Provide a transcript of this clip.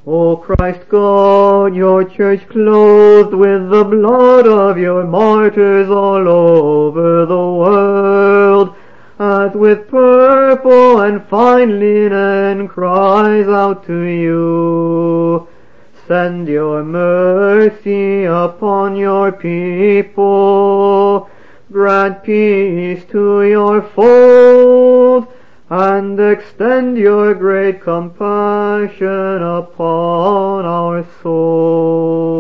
O Christ God, your church clothed with the blood of your martyrs all over the world, as with purple and fine linen cries out to you. Send your mercy upon your people. Grant peace to your fold, and extend your great compassion upon our souls.